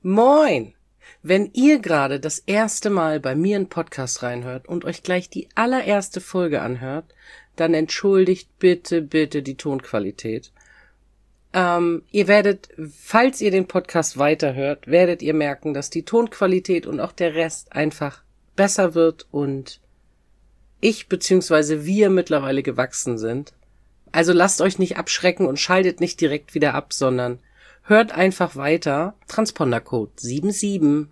Moin! Wenn ihr gerade das erste Mal bei mir in Podcast reinhört und euch gleich die allererste Folge anhört, dann entschuldigt bitte die Tonqualität. Ihr werdet, falls ihr den Podcast weiterhört, werdet ihr merken, dass die Tonqualität und auch der Rest einfach besser wird und ich bzw. wir mittlerweile gewachsen sind. Also lasst euch nicht abschrecken und schaltet nicht direkt wieder ab, sondern hört einfach weiter. Transpondercode 77.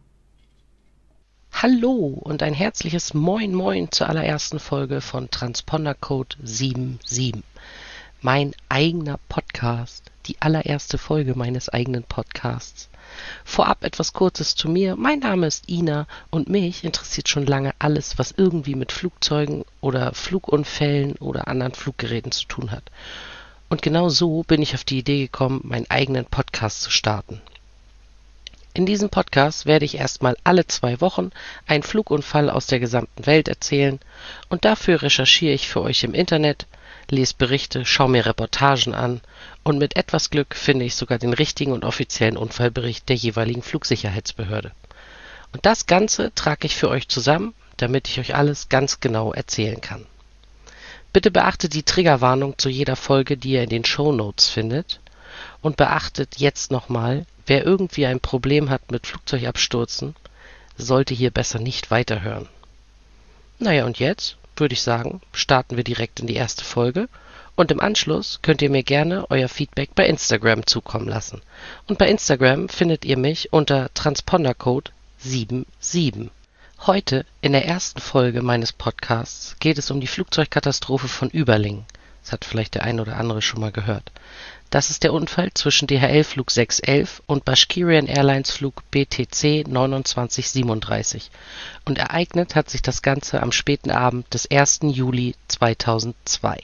Hallo und ein herzliches Moin Moin zur allerersten Folge von Transpondercode 77. Mein eigener Podcast, die allererste Folge meines eigenen Podcasts. Vorab etwas Kurzes zu mir. Mein Name ist Ina und mich interessiert schon lange alles, was irgendwie mit Flugzeugen oder Flugunfällen oder anderen Fluggeräten zu tun hat. Und genau so bin ich auf die Idee gekommen, meinen eigenen Podcast zu starten. In diesem Podcast werde ich erstmal alle 2 Wochen einen Flugunfall aus der gesamten Welt erzählen und dafür recherchiere ich für euch im Internet, lese Berichte, schaue mir Reportagen an und mit etwas Glück finde ich sogar den richtigen und offiziellen Unfallbericht der jeweiligen Flugsicherheitsbehörde. Und das Ganze trage ich für euch zusammen, damit ich euch alles ganz genau erzählen kann. Bitte beachtet die Triggerwarnung zu jeder Folge, die ihr in den Shownotes findet. Und beachtet jetzt nochmal, wer irgendwie ein Problem hat mit Flugzeugabstürzen, sollte hier besser nicht weiterhören. Naja, und jetzt würde ich sagen, starten wir direkt in die erste Folge. Und im Anschluss könnt ihr mir gerne euer Feedback bei Instagram zukommen lassen. Und bei Instagram findet ihr mich unter Transpondercode 77. Heute, in der ersten Folge meines Podcasts, geht es um die Flugzeugkatastrophe von Überlingen. Das hat vielleicht der ein oder andere schon mal gehört. Das ist der Unfall zwischen DHL-Flug 611 und Bashkirian Airlines Flug BTC 2937. Und ereignet hat sich das Ganze am späten Abend des 1. Juli 2002.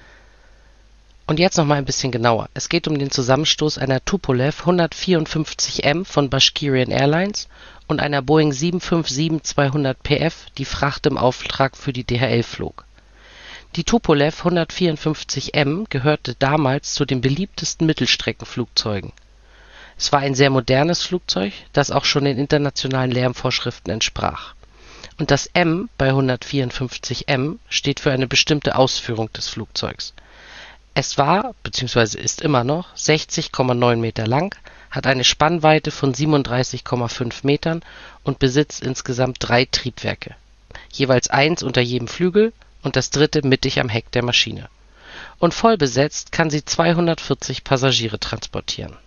Und jetzt noch mal ein bisschen genauer. Es geht um den Zusammenstoß einer Tupolev 154M von Bashkirian Airlines und einer Boeing 757-200 PF, die Fracht im Auftrag für die DHL flog. Die Tupolev 154M gehörte damals zu den beliebtesten Mittelstreckenflugzeugen. Es war ein sehr modernes Flugzeug, das auch schon den internationalen Lärmvorschriften entsprach. Und das M bei 154M steht für eine bestimmte Ausführung des Flugzeugs. Es war, bzw. ist immer noch, 60,9 Meter lang, hat eine Spannweite von 37,5 Metern und besitzt insgesamt 3 Triebwerke. Jeweils 1 unter jedem Flügel und das 3. mittig am Heck der Maschine. Und voll besetzt kann sie 240 Passagiere transportieren.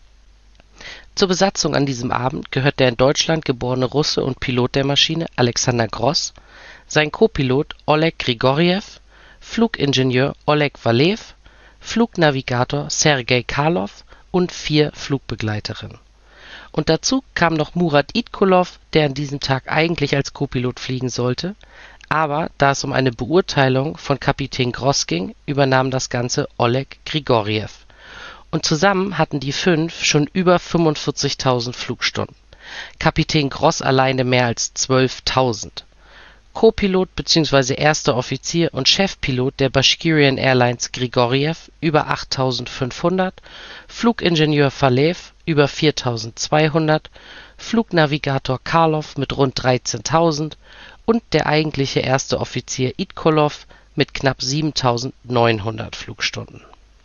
Zur Besatzung an diesem Abend gehört der in Deutschland geborene Russe und Pilot der Maschine Alexander Gross, sein Co-Pilot Oleg Grigorjew, Flugingenieur Oleg Walew, Flugnavigator Sergei Karlov und 4 Flugbegleiterinnen. Und dazu kam noch Murat Itkulov, der an diesem Tag eigentlich als Co-Pilot fliegen sollte, aber da es um eine Beurteilung von Kapitän Gross ging, übernahm das Ganze Oleg Grigorjew. Und zusammen hatten die 5 schon über 45.000 Flugstunden. Kapitän Gross alleine mehr als 12.000. Co-Pilot bzw. erster Offizier und Chefpilot der Bashkirian Airlines Grigorjew über 8.500, Flugingenieur Walew über 4.200, Flugnavigator Karlov mit rund 13.000 und der eigentliche erste Offizier Itkulov mit knapp 7.900 Flugstunden.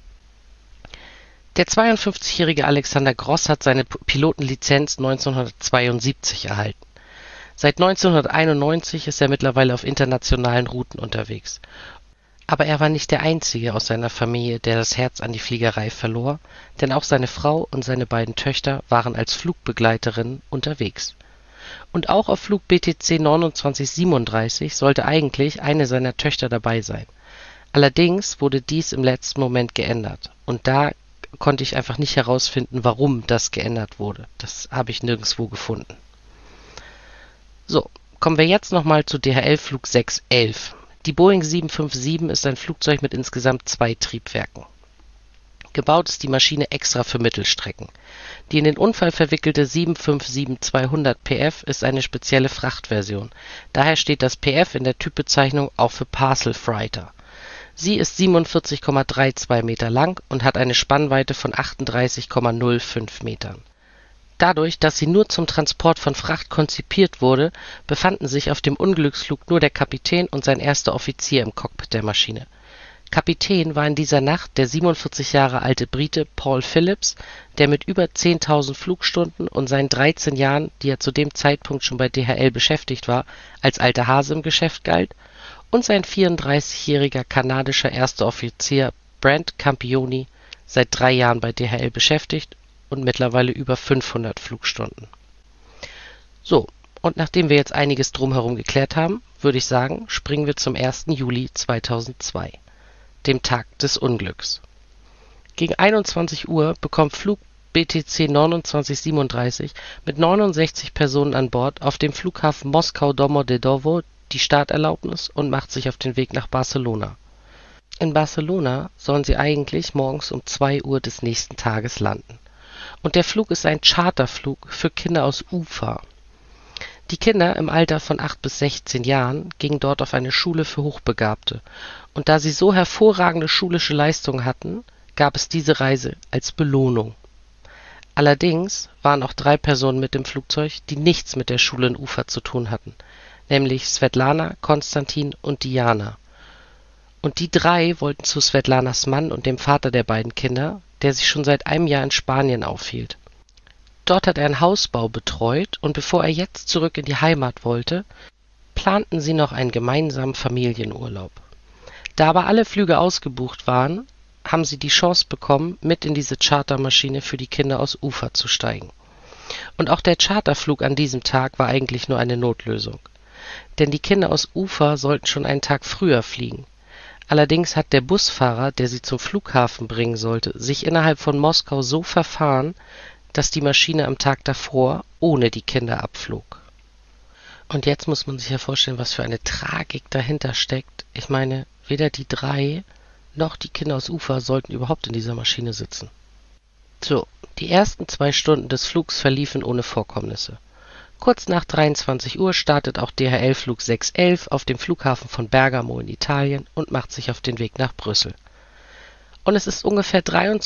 Der 52-jährige Alexander Gross hat seine Pilotenlizenz 1972 erhalten. Seit 1991 ist er mittlerweile auf internationalen Routen unterwegs. Aber er war nicht der Einzige aus seiner Familie, der das Herz an die Fliegerei verlor, denn auch seine Frau und seine beiden Töchter waren als Flugbegleiterinnen unterwegs. Und auch auf Flug BTC 2937 sollte eigentlich eine seiner Töchter dabei sein. Allerdings wurde dies im letzten Moment geändert. Und da konnte ich einfach nicht herausfinden, warum das geändert wurde. Das habe ich nirgendwo gefunden. So, kommen wir jetzt nochmal zu DHL-Flug 611. Die Boeing 757 ist ein Flugzeug mit insgesamt 2 Triebwerken. Gebaut ist die Maschine extra für Mittelstrecken. Die in den Unfall verwickelte 757-200 PF ist eine spezielle Frachtversion. Daher steht das PF in der Typbezeichnung auch für Parcel Freighter. Sie ist 47,32 Meter lang und hat eine Spannweite von 38,05 Metern. Dadurch, dass sie nur zum Transport von Fracht konzipiert wurde, befanden sich auf dem Unglücksflug nur der Kapitän und sein erster Offizier im Cockpit der Maschine. Kapitän war in dieser Nacht der 47 Jahre alte Brite Paul Phillips, der mit über 10.000 Flugstunden und seinen 13 Jahren, die er zu dem Zeitpunkt schon bei DHL beschäftigt war, als alter Hase im Geschäft galt, und sein 34-jähriger kanadischer erster Offizier Brent Campioni, seit 3 Jahren bei DHL beschäftigt und mittlerweile über 500 Flugstunden. So, und nachdem wir jetzt einiges drumherum geklärt haben, würde ich sagen, springen wir zum 1. Juli 2002, dem Tag des Unglücks. Gegen 21 Uhr bekommt Flug BTC 2937 mit 69 Personen an Bord auf dem Flughafen Moskau-Domodedowo die Starterlaubnis und macht sich auf den Weg nach Barcelona. In Barcelona sollen sie eigentlich morgens um 2 Uhr des nächsten Tages landen. Und der Flug ist ein Charterflug für Kinder aus Ufa. Die Kinder im Alter von 8 bis 16 Jahren gingen dort auf eine Schule für Hochbegabte. Und da sie so hervorragende schulische Leistungen hatten, gab es diese Reise als Belohnung. Allerdings waren auch 3 Personen mit dem Flugzeug, die nichts mit der Schule in Ufa zu tun hatten, nämlich Svetlana, Konstantin und Diana. Und die 3 wollten zu Svetlanas Mann und dem Vater der beiden Kinder, der sich schon seit einem Jahr in Spanien aufhielt. Dort hat er einen Hausbau betreut und bevor er jetzt zurück in die Heimat wollte, planten sie noch einen gemeinsamen Familienurlaub. Da aber alle Flüge ausgebucht waren, haben sie die Chance bekommen, mit in diese Chartermaschine für die Kinder aus Ufa zu steigen. Und auch der Charterflug an diesem Tag war eigentlich nur eine Notlösung. Denn die Kinder aus Ufa sollten schon einen Tag früher fliegen. Allerdings hat der Busfahrer, der sie zum Flughafen bringen sollte, sich innerhalb von Moskau so verfahren, dass die Maschine am Tag davor ohne die Kinder abflog. Und jetzt muss man sich ja vorstellen, was für eine Tragik dahinter steckt. Ich meine, weder die 3 noch die Kinder aus Ufa sollten überhaupt in dieser Maschine sitzen. So, die ersten 2 Stunden des Flugs verliefen ohne Vorkommnisse. Kurz nach 23 Uhr startet auch DHL-Flug 611 auf dem Flughafen von Bergamo in Italien und macht sich auf den Weg nach Brüssel. Und es ist ungefähr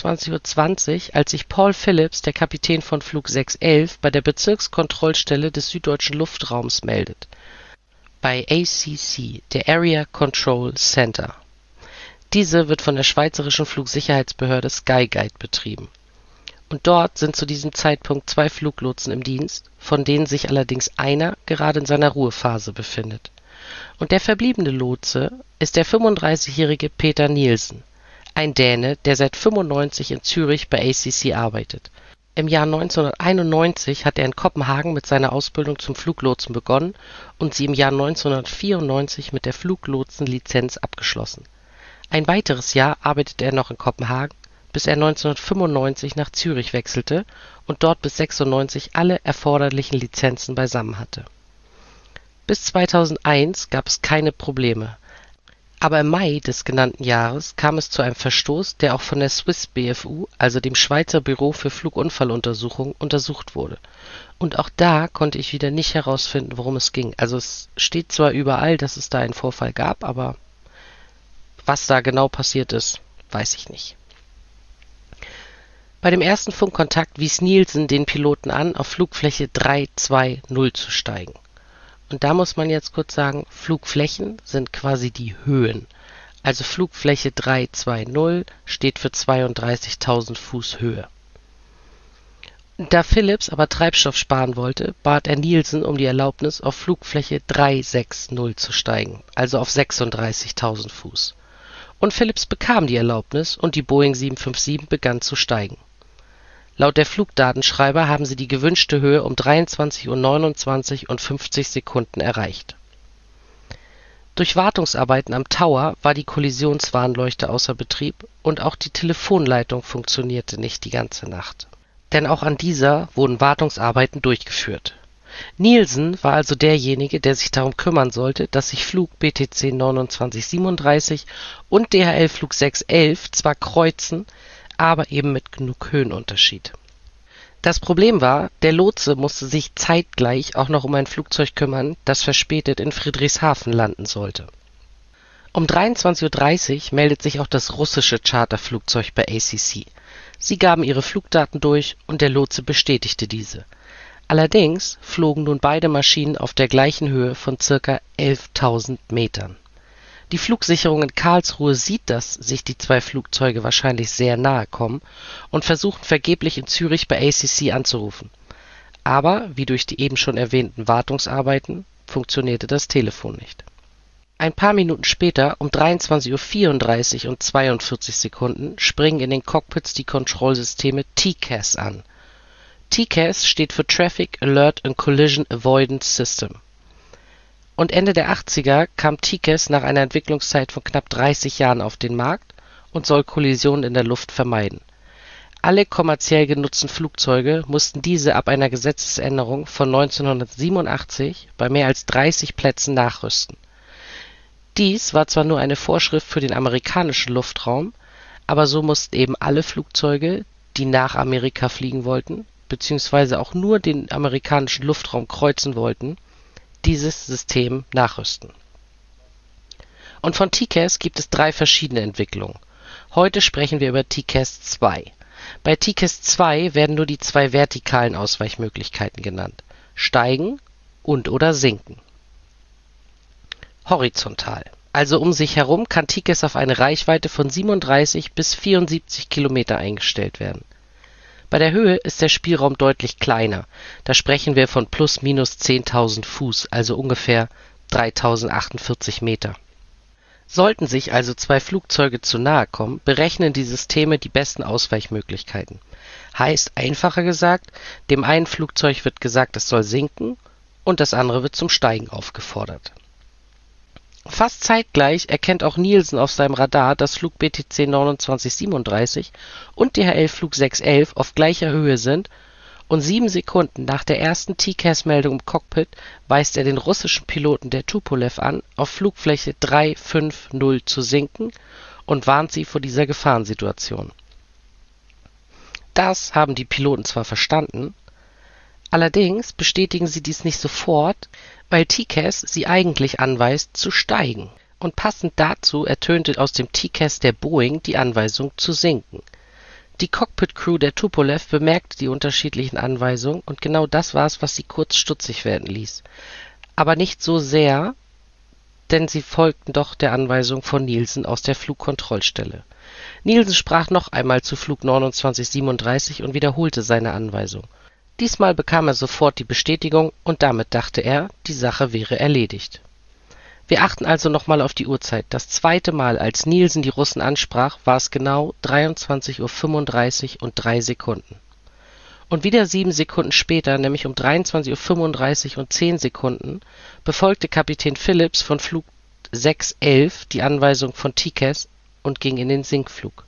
23:20 Uhr, als sich Paul Phillips, der Kapitän von Flug 611, bei der Bezirkskontrollstelle des süddeutschen Luftraums meldet. Bei ACC, der Area Control Center. Diese wird von der schweizerischen Flugsicherheitsbehörde Skyguide betrieben. Und dort sind zu diesem Zeitpunkt 2 Fluglotsen im Dienst, von denen sich allerdings einer gerade in seiner Ruhephase befindet. Und der verbliebene Lotse ist der 35-jährige Peter Nielsen, ein Däne, der seit 1995 in Zürich bei ACC arbeitet. Im Jahr 1991 hat er in Kopenhagen mit seiner Ausbildung zum Fluglotsen begonnen und sie im Jahr 1994 mit der Fluglotsenlizenz abgeschlossen. Ein weiteres Jahr arbeitete er noch in Kopenhagen, bis er 1995 nach Zürich wechselte und dort bis 1996 alle erforderlichen Lizenzen beisammen hatte. Bis 2001 gab es keine Probleme, aber im Mai des genannten Jahres kam es zu einem Verstoß, der auch von der Swiss BFU, also dem Schweizer Büro für Flugunfalluntersuchung, untersucht wurde. Und auch da konnte ich wieder nicht herausfinden, worum es ging. Also es steht zwar überall, dass es da einen Vorfall gab, aber was da genau passiert ist, weiß ich nicht. Bei dem ersten Funkkontakt wies Nielsen den Piloten an, auf Flugfläche 320 zu steigen. Und da muss man jetzt kurz sagen, Flugflächen sind quasi die Höhen. Also Flugfläche 320 steht für 32.000 Fuß Höhe. Da Phillips aber Treibstoff sparen wollte, bat er Nielsen um die Erlaubnis, auf Flugfläche 360 zu steigen, also auf 36.000 Fuß. Und Phillips bekam die Erlaubnis und die Boeing 757 begann zu steigen. Laut der Flugdatenschreiber haben sie die gewünschte Höhe um 23:29 und 50 Sekunden erreicht. Durch Wartungsarbeiten am Tower war die Kollisionswarnleuchte außer Betrieb und auch die Telefonleitung funktionierte nicht die ganze Nacht. Denn auch an dieser wurden Wartungsarbeiten durchgeführt. Nielsen war also derjenige, der sich darum kümmern sollte, dass sich Flug BTC 2937 und DHL Flug 611 zwar kreuzen, aber eben mit genug Höhenunterschied. Das Problem war, der Lotse musste sich zeitgleich auch noch um ein Flugzeug kümmern, das verspätet in Friedrichshafen landen sollte. Um 23:30 Uhr meldet sich auch das russische Charterflugzeug bei ACC. Sie gaben ihre Flugdaten durch und der Lotse bestätigte diese. Allerdings flogen nun beide Maschinen auf der gleichen Höhe von ca. 11.000 Metern. Die Flugsicherung in Karlsruhe sieht, dass sich die zwei Flugzeuge wahrscheinlich sehr nahe kommen und versuchen vergeblich in Zürich bei ACC anzurufen. Aber, wie durch die eben schon erwähnten Wartungsarbeiten, funktionierte das Telefon nicht. Ein paar Minuten später, um 23:34 und 42 Sekunden, springen in den Cockpits die Kontrollsysteme TCAS an. TCAS steht für Traffic Alert and Collision Avoidance System. Und Ende der 80er kam TCAS nach einer Entwicklungszeit von knapp 30 Jahren auf den Markt und soll Kollisionen in der Luft vermeiden. Alle kommerziell genutzten Flugzeuge mussten diese ab einer Gesetzesänderung von 1987 bei mehr als 30 Plätzen nachrüsten. Dies war zwar nur eine Vorschrift für den amerikanischen Luftraum, aber so mussten eben alle Flugzeuge, die nach Amerika fliegen wollten, beziehungsweise auch nur den amerikanischen Luftraum kreuzen wollten, dieses System nachrüsten. Und von TCAS gibt es 3 verschiedene Entwicklungen. Heute sprechen wir über TCAS 2. Bei TCAS 2 werden nur die 2 vertikalen Ausweichmöglichkeiten genannt: Steigen und/oder Sinken. Horizontal, also um sich herum, kann TCAS auf eine Reichweite von 37 bis 74 Kilometer eingestellt werden. Bei der Höhe ist der Spielraum deutlich kleiner, da sprechen wir von plus minus 10.000 Fuß, also ungefähr 3.048 Meter. Sollten sich also 2 Flugzeuge zu nahe kommen, berechnen die Systeme die besten Ausweichmöglichkeiten. Heißt, einfacher gesagt, dem einen Flugzeug wird gesagt, es soll sinken und das andere wird zum Steigen aufgefordert. Fast zeitgleich erkennt auch Nielsen auf seinem Radar, dass Flug BTC 2937 und DHL-Flug 611 auf gleicher Höhe sind, und 7 Sekunden nach der ersten TCAS-Meldung im Cockpit weist er den russischen Piloten der Tupolew an, auf Flugfläche 350 zu sinken und warnt sie vor dieser Gefahrensituation. Das haben die Piloten zwar verstanden, allerdings bestätigen sie dies nicht sofort, weil TCAS sie eigentlich anweist, zu steigen. Und passend dazu ertönte aus dem TCAS der Boeing die Anweisung zu sinken. Die Cockpit-Crew der Tupolew bemerkte die unterschiedlichen Anweisungen und genau das war es, was sie kurz stutzig werden ließ. Aber nicht so sehr, denn sie folgten doch der Anweisung von Nielsen aus der Flugkontrollstelle. Nielsen sprach noch einmal zu Flug 2937 und wiederholte seine Anweisung. Diesmal bekam er sofort die Bestätigung und damit dachte er, die Sache wäre erledigt. Wir achten also nochmal auf die Uhrzeit. Das zweite Mal, als Nielsen die Russen ansprach, war es genau 23:35 und 3 Sekunden. Und wieder 7 Sekunden später, nämlich um 23:35 und 10 Sekunden, befolgte Kapitän Phillips von Flug 611 die Anweisung von TCAS und ging in den Sinkflug.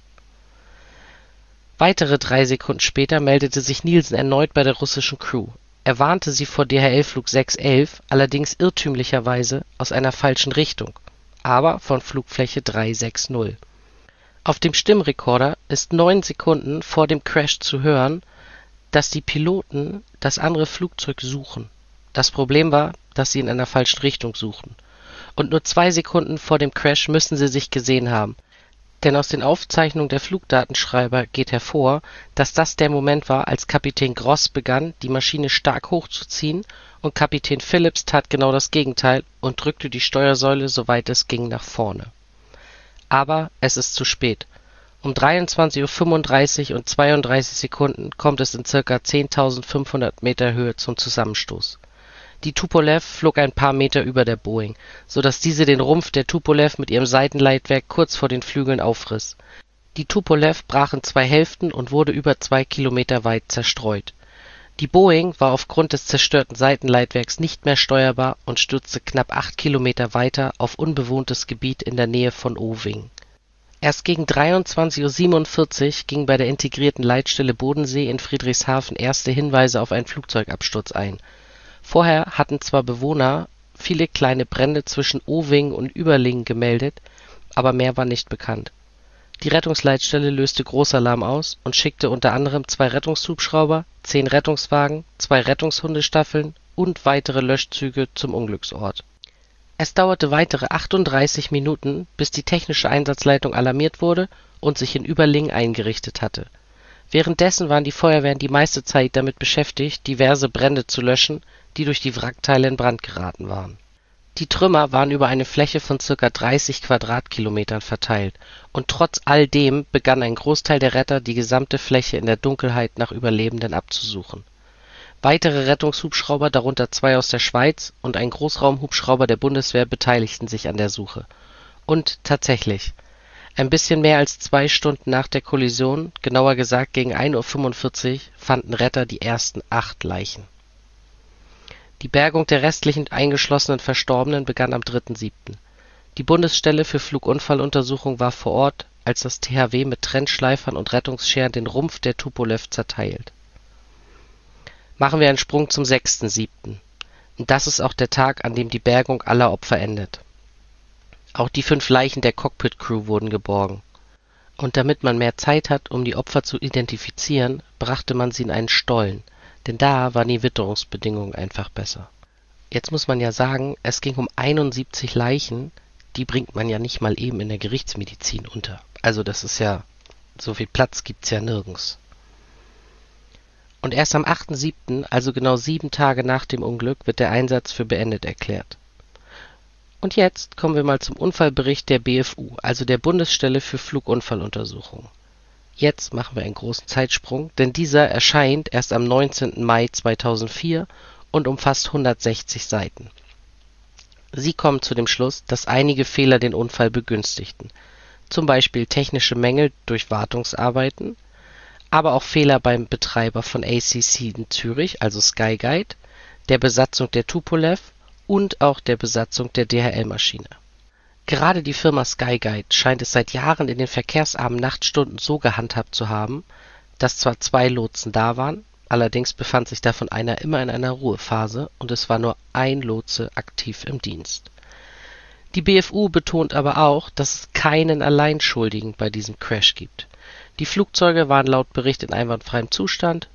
Weitere 3 Sekunden später meldete sich Nielsen erneut bei der russischen Crew. Er warnte sie vor DHL-Flug 611, allerdings irrtümlicherweise aus einer falschen Richtung, aber von Flugfläche 360. Auf dem Stimmrekorder ist 9 Sekunden vor dem Crash zu hören, dass die Piloten das andere Flugzeug suchen. Das Problem war, dass sie in einer falschen Richtung suchten. Und nur 2 Sekunden vor dem Crash müssen sie sich gesehen haben. Denn aus den Aufzeichnungen der Flugdatenschreiber geht hervor, dass das der Moment war, als Kapitän Gross begann, die Maschine stark hochzuziehen, und Kapitän Phillips tat genau das Gegenteil und drückte die Steuersäule, soweit es ging, nach vorne. Aber es ist zu spät. Um 23:35 und 32 Sekunden kommt es in ca. 10.500 Meter Höhe zum Zusammenstoß. Die Tupolew flog ein paar Meter über der Boeing, so dass diese den Rumpf der Tupolew mit ihrem Seitenleitwerk kurz vor den Flügeln aufriss. Die Tupolew brach in 2 Hälften und wurde über 2 Kilometer weit zerstreut. Die Boeing war aufgrund des zerstörten Seitenleitwerks nicht mehr steuerbar und stürzte knapp 8 Kilometer weiter auf unbewohntes Gebiet in der Nähe von Owing. Erst gegen 23:47 Uhr gingen bei der integrierten Leitstelle Bodensee in Friedrichshafen erste Hinweise auf einen Flugzeugabsturz ein. Vorher hatten zwar Bewohner viele kleine Brände zwischen Owing und Überlingen gemeldet, aber mehr war nicht bekannt. Die Rettungsleitstelle löste Großalarm aus und schickte unter anderem 2 Rettungshubschrauber, 10 Rettungswagen, 2 Rettungshundestaffeln und weitere Löschzüge zum Unglücksort. Es dauerte weitere 38 Minuten, bis die technische Einsatzleitung alarmiert wurde und sich in Überlingen eingerichtet hatte. Währenddessen waren die Feuerwehren die meiste Zeit damit beschäftigt, diverse Brände zu löschen, die durch die Wrackteile in Brand geraten waren. Die Trümmer waren über eine Fläche von ca. 30 Quadratkilometern verteilt, und trotz all dem begann ein Großteil der Retter, die gesamte Fläche in der Dunkelheit nach Überlebenden abzusuchen. Weitere Rettungshubschrauber, darunter 2 aus der Schweiz und ein Großraumhubschrauber der Bundeswehr, beteiligten sich an der Suche. Und tatsächlich, ein bisschen mehr als 2 Stunden nach der Kollision, genauer gesagt gegen 1:45 Uhr, fanden Retter die ersten 8 Leichen. Die Bergung der restlichen eingeschlossenen Verstorbenen begann am 3.7. Die Bundesstelle für Flugunfalluntersuchung war vor Ort, als das THW mit Trennschleifern und Rettungsscheren den Rumpf der Tupolew zerteilt. Machen wir einen Sprung zum 6.7. Und das ist auch der Tag, an dem die Bergung aller Opfer endet. Auch die 5 Leichen der Cockpit-Crew wurden geborgen. Und damit man mehr Zeit hat, um die Opfer zu identifizieren, brachte man sie in einen Stollen, denn da waren die Witterungsbedingungen einfach besser. Jetzt muss man ja sagen, es ging um 71 Leichen, die bringt man ja nicht mal eben in der Gerichtsmedizin unter. Also das ist ja, so viel Platz gibt's ja nirgends. Und erst am 8.7., also genau 7 Tage nach dem Unglück, wird der Einsatz für beendet erklärt. Und jetzt kommen wir mal zum Unfallbericht der BFU, also der Bundesstelle für Flugunfalluntersuchung. Jetzt machen wir einen großen Zeitsprung, denn dieser erscheint erst am 19. Mai 2004 und umfasst 160 Seiten. Sie kommen zu dem Schluss, dass einige Fehler den Unfall begünstigten, zum Beispiel technische Mängel durch Wartungsarbeiten, aber auch Fehler beim Betreiber von ACC in Zürich, also Skyguide, der Besatzung der Tupolew und auch der Besatzung der DHL-Maschine. Gerade die Firma Skyguide scheint es seit Jahren in den verkehrsarmen Nachtstunden so gehandhabt zu haben, dass zwar 2 Lotsen da waren, allerdings befand sich davon einer immer in einer Ruhephase und es war nur ein Lotse aktiv im Dienst. Die BFU betont aber auch, dass es keinen Alleinschuldigen bei diesem Crash gibt. Die Flugzeuge waren laut Bericht in einwandfreiem Zustand.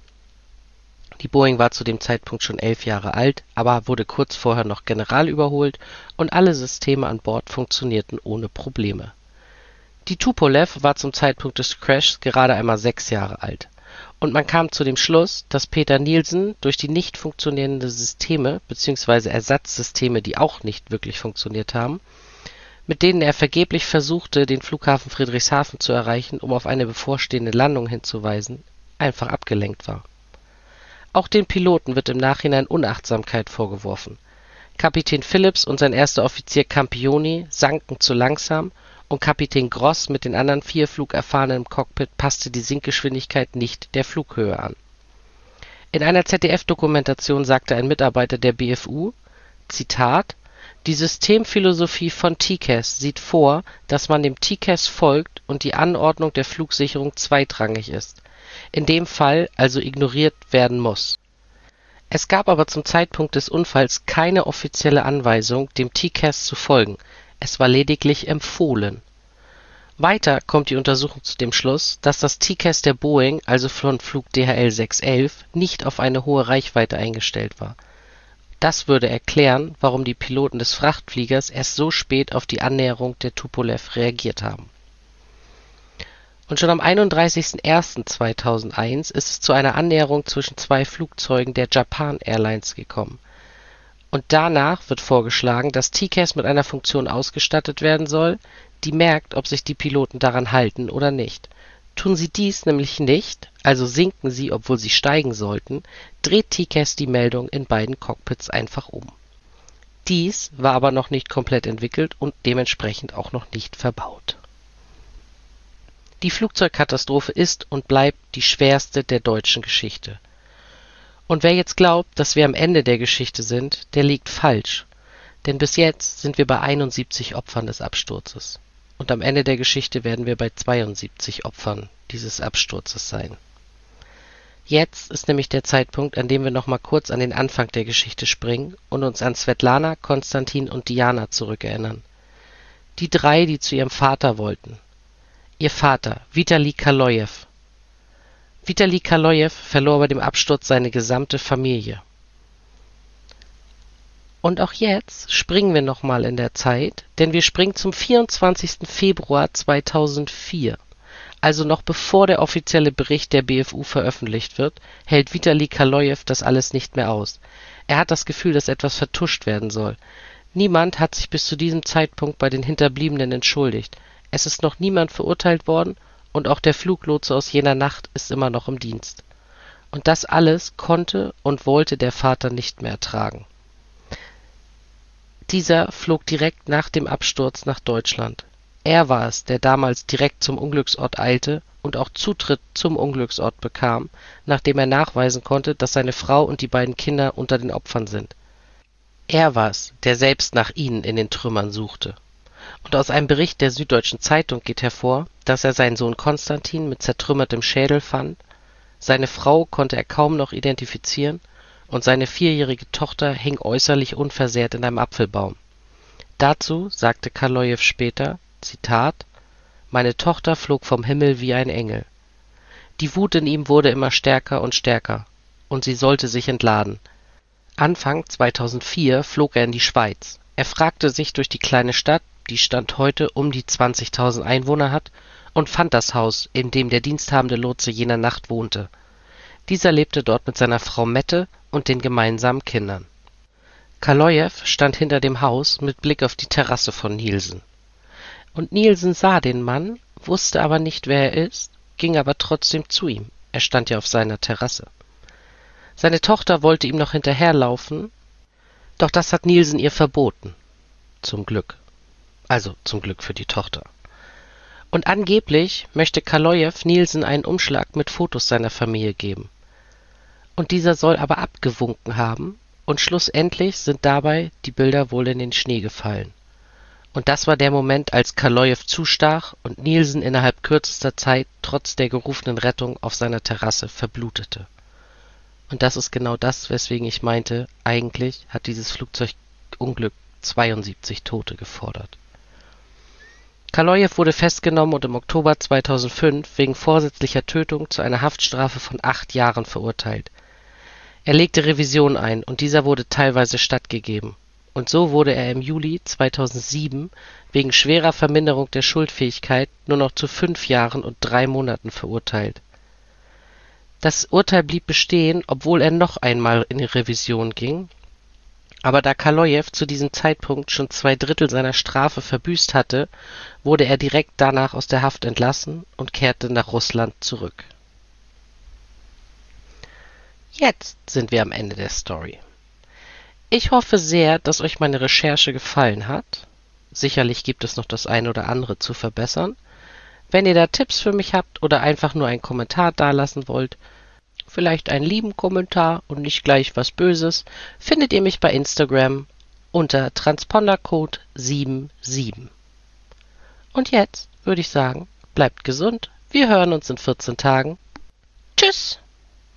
Die Boeing war zu dem Zeitpunkt schon 11 Jahre alt, aber wurde kurz vorher noch generalüberholt und alle Systeme an Bord funktionierten ohne Probleme. Die Tupolew war zum Zeitpunkt des Crashs gerade einmal 6 Jahre alt und man kam zu dem Schluss, dass Peter Nielsen durch die nicht funktionierenden Systeme bzw. Ersatzsysteme, die auch nicht wirklich funktioniert haben, mit denen er vergeblich versuchte, den Flughafen Friedrichshafen zu erreichen, um auf eine bevorstehende Landung hinzuweisen, einfach abgelenkt war. Auch den Piloten wird im Nachhinein Unachtsamkeit vorgeworfen. Kapitän Phillips und sein erster Offizier Campioni sanken zu langsam und Kapitän Gross mit den anderen 4 Flugerfahrenen im Cockpit passte die Sinkgeschwindigkeit nicht der Flughöhe an. In einer ZDF-Dokumentation sagte ein Mitarbeiter der BFU, Zitat, die Systemphilosophie von TCAS sieht vor, dass man dem TCAS folgt und die Anordnung der Flugsicherung zweitrangig ist, in dem Fall also ignoriert werden muss. Es gab aber zum Zeitpunkt des Unfalls keine offizielle Anweisung, dem TCAS zu folgen, es war lediglich empfohlen. Weiter kommt die Untersuchung zu dem Schluss, dass das TCAS der Boeing, also von Flug DHL 611, nicht auf eine hohe Reichweite eingestellt war. Das würde erklären, warum die Piloten des Frachtfliegers erst so spät auf die Annäherung der Tupolew reagiert haben. Und schon am 31.01.2001 ist es zu einer Annäherung zwischen 2 Flugzeugen der Japan Airlines gekommen. Und danach wird vorgeschlagen, dass TCAS mit einer Funktion ausgestattet werden soll, die merkt, ob sich die Piloten daran halten oder nicht. Tun sie dies nämlich nicht, also sinken sie, obwohl sie steigen sollten, dreht TCAS die Meldung in beiden Cockpits einfach um. Dies war aber noch nicht komplett entwickelt und dementsprechend auch noch nicht verbaut. Die Flugzeugkatastrophe ist und bleibt die schwerste der deutschen Geschichte. Und wer jetzt glaubt, dass wir am Ende der Geschichte sind, der liegt falsch. Denn bis jetzt sind wir bei 71 Opfern des Absturzes. Und am Ende der Geschichte werden wir bei 72 Opfern dieses Absturzes sein. Jetzt ist nämlich der Zeitpunkt, an dem wir nochmal kurz an den Anfang der Geschichte springen und uns an Svetlana, Konstantin und Diana zurückerinnern. Die 3, die zu ihrem Vater wollten. Ihr Vater, Vitali Kalojew. Vitali Kalojew verlor bei dem Absturz seine gesamte Familie. Und auch jetzt springen wir nochmal in der Zeit, denn wir springen zum 24. Februar 2004, Also noch bevor der offizielle Bericht der BFU veröffentlicht wird, hält Vitali Kalojew das alles nicht mehr aus. Er hat das Gefühl, dass etwas vertuscht werden soll. Niemand hat sich bis zu diesem Zeitpunkt bei den Hinterbliebenen entschuldigt. Es ist noch niemand verurteilt worden und auch der Fluglotse aus jener Nacht ist immer noch im Dienst. Und das alles konnte und wollte der Vater nicht mehr ertragen. Dieser flog direkt nach dem Absturz nach Deutschland. Er war es, der damals direkt zum Unglücksort eilte und auch Zutritt zum Unglücksort bekam, nachdem er nachweisen konnte, dass seine Frau und die beiden Kinder unter den Opfern sind. Er war es, der selbst nach ihnen in den Trümmern suchte. Und aus einem Bericht der Süddeutschen Zeitung geht hervor, dass er seinen Sohn Konstantin mit zertrümmertem Schädel fand, seine Frau konnte er kaum noch identifizieren und seine 4-jährige Tochter hing äußerlich unversehrt in einem Apfelbaum. Dazu sagte Kalojew später, Zitat, »Meine Tochter flog vom Himmel wie ein Engel. Die Wut in ihm wurde immer stärker und stärker, und sie sollte sich entladen. Anfang 2004 flog er in die Schweiz. Er fragte sich durch die kleine Stadt, die Stand heute um die 20.000 Einwohner hat, und fand das Haus, in dem der diensthabende Lotse jener Nacht wohnte. Dieser lebte dort mit seiner Frau Mette und den gemeinsamen Kindern. Kalojew stand hinter dem Haus mit Blick auf die Terrasse von Nielsen. Und Nielsen sah den Mann, wusste aber nicht, wer er ist, ging aber trotzdem zu ihm. Er stand ja auf seiner Terrasse. Seine Tochter wollte ihm noch hinterherlaufen, doch das hat Nielsen ihr verboten. Zum Glück. Also zum Glück für die Tochter. Und angeblich möchte Kalojew Nielsen einen Umschlag mit Fotos seiner Familie geben. Und dieser soll aber abgewunken haben, und schlussendlich sind dabei die Bilder wohl in den Schnee gefallen. Und das war der Moment, als Kalojew zustach und Nielsen innerhalb kürzester Zeit trotz der gerufenen Rettung auf seiner Terrasse verblutete. Und das ist genau das, weswegen ich meinte, eigentlich hat dieses Flugzeugunglück 72 Tote gefordert. Kalojew wurde festgenommen und im Oktober 2005 wegen vorsätzlicher Tötung zu einer Haftstrafe von 8 Jahren verurteilt. Er legte Revision ein und dieser wurde teilweise stattgegeben. Und so wurde er im Juli 2007 wegen schwerer Verminderung der Schuldfähigkeit nur noch zu 5 Jahren und 3 Monaten verurteilt. Das Urteil blieb bestehen, obwohl er noch einmal in die Revision ging. Aber da Kalojew zu diesem Zeitpunkt schon 2/3 seiner Strafe verbüßt hatte, wurde er direkt danach aus der Haft entlassen und kehrte nach Russland zurück. Jetzt sind wir am Ende der Story. Ich hoffe sehr, dass euch meine Recherche gefallen hat. Sicherlich gibt es noch das eine oder andere zu verbessern. Wenn ihr da Tipps für mich habt oder einfach nur einen Kommentar dalassen wollt, vielleicht einen lieben Kommentar und nicht gleich was Böses, findet ihr mich bei Instagram unter Transpondercode 77. Und jetzt würde ich sagen, bleibt gesund, wir hören uns in 14 Tagen. Tschüss!